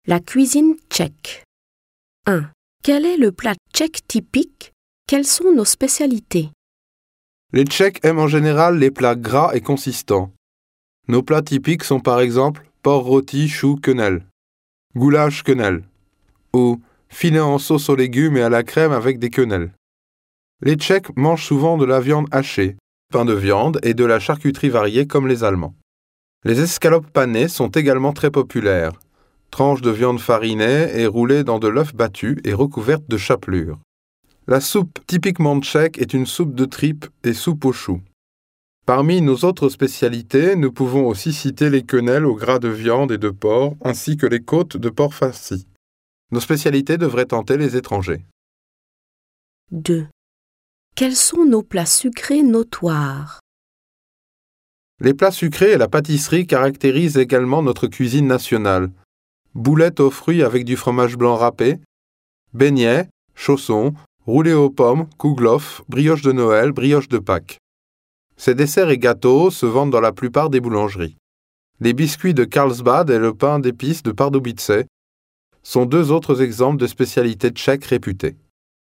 La cuisine tchèque. 1. Quel est le plat tchèque typique? Quelles sont nos spécialités? Les Tchèques aiment en général les plats gras et consistants. Nos plats typiques sont par exemple porc rôti, chou, quenelle, goulash quenelle ou filet en sauce aux légumes et à la crème avec des quenelles. Les Tchèques mangent souvent de la viande hachée, pain de viande et de la charcuterie variée comme les Allemands. Les escalopes panées sont également très populaires. Tranches de viande farinée et roulées dans de l'œuf battu et recouvertes de chapelure. La soupe typiquement tchèque est une soupe de tripes et soupe aux choux. Parmi nos autres spécialités, nous pouvons aussi citer les quenelles au gras de viande et de porc, ainsi que les côtes de porc farcies. Nos spécialités devraient tenter les étrangers. 2. Quels sont nos plats sucrés notoires? Les plats sucrés et la pâtisserie caractérisent également notre cuisine nationale. Boulettes aux fruits avec du fromage blanc râpé, beignets, chaussons, roulés aux pommes, kouglof, brioche de Noël, brioche de Pâques. Ces desserts et gâteaux se vendent dans la plupart des boulangeries. Les biscuits de Carlsbad et le pain d'épices de Pardubice sont deux autres exemples de spécialités tchèques réputées.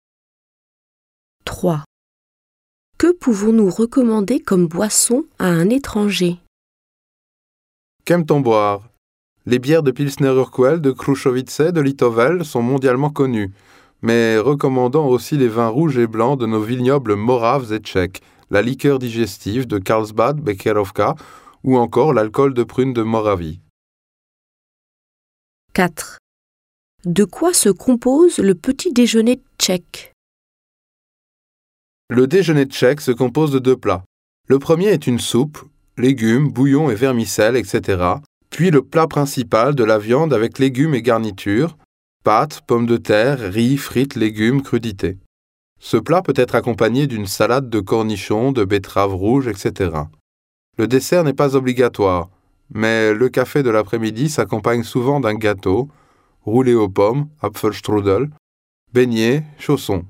3. Que pouvons-nous recommander comme boisson à un étranger? Qu'aime-t-on boire? Les bières de Pilsner Urquell, de Krušovice, de Litovel sont mondialement connues, mais recommandons aussi les vins rouges et blancs de nos vignobles moraves et tchèques, la liqueur digestive de Carlsbad, Becherovka ou encore l'alcool de prune de Moravie. 4. De quoi se compose le petit déjeuner tchèque? Le déjeuner tchèque se compose de deux plats. Le premier est une soupe, légumes, bouillon et vermicelle, etc. Puis le plat principal de la viande avec légumes et garnitures, pâtes, pommes de terre, riz, frites, légumes, crudités. Ce plat peut être accompagné d'une salade de cornichons, de betteraves rouges, etc. Le dessert n'est pas obligatoire, mais le café de l'après-midi s'accompagne souvent d'un gâteau, roulé aux pommes, Apfelstrudel, beignets, chaussons.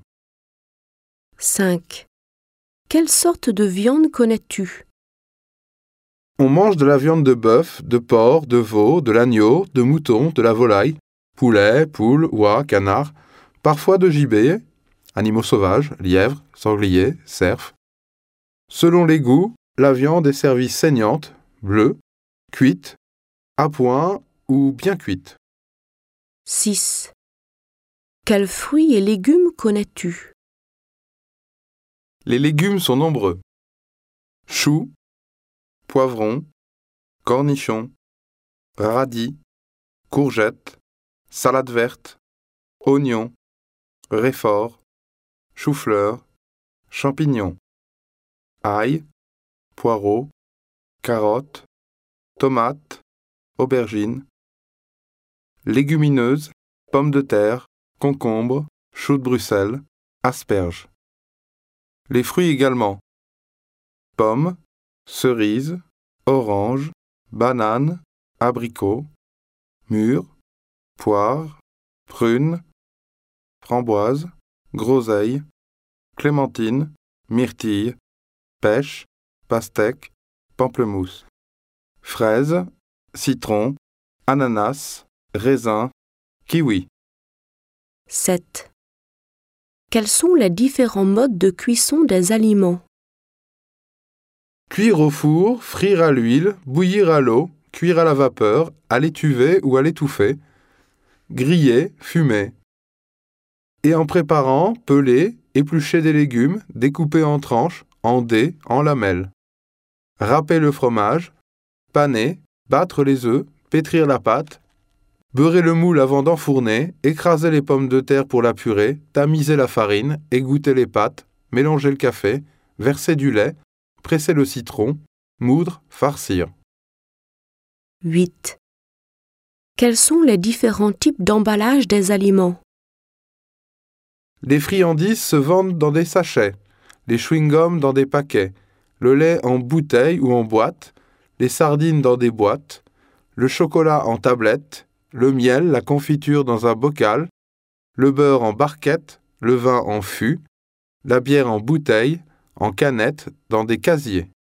5. Quelle sorte de viande connais-tu? On mange de la viande de bœuf, de porc, de veau, de l'agneau, de mouton, de la volaille, poulet, poule, oie, canard, parfois de gibier, animaux sauvages, lièvres, sangliers, cerfs. Selon les goûts, la viande est servie saignante, bleue, cuite, à point ou bien cuite. 6. Quels fruits et légumes connais-tu? Les légumes sont nombreux. Choux, poivrons, cornichons, radis, courgettes, salade verte, oignons, réfort, chou-fleur, champignons, ail, poireaux, carottes, tomates, aubergines, légumineuses, pommes de terre, concombres, choux de Bruxelles, asperges. Les fruits également. Pommes, cerises, oranges, bananes, abricots, mûres, poires, prunes, framboises, groseilles, clémentines, myrtilles, pêches, pastèques, pamplemousse, fraises, citrons, ananas, raisins, kiwis. 7. Quels sont les différents modes de cuisson des aliments? Cuire au four, frire à l'huile, bouillir à l'eau, cuire à la vapeur, à l'étuvée ou à l'étouffée, griller, fumer. Et en préparant, peler, éplucher des légumes, découper en tranches, en dés, en lamelles. Râper le fromage, paner, battre les œufs, pétrir la pâte, beurrer le moule avant d'enfourner, écraser les pommes de terre pour la purée, tamiser la farine, égoutter les pâtes, mélanger le café, verser du lait, presser le citron, moudre, farcir. 8. Quels sont les différents types d'emballage des aliments? Les friandises se vendent dans des sachets, les chewing-gums dans des paquets, le lait en bouteille ou en boîte, les sardines dans des boîtes, le chocolat en tablette, le miel, la confiture dans un bocal, le beurre en barquette, le vin en fût, la bière en bouteille, en canette, dans des casiers.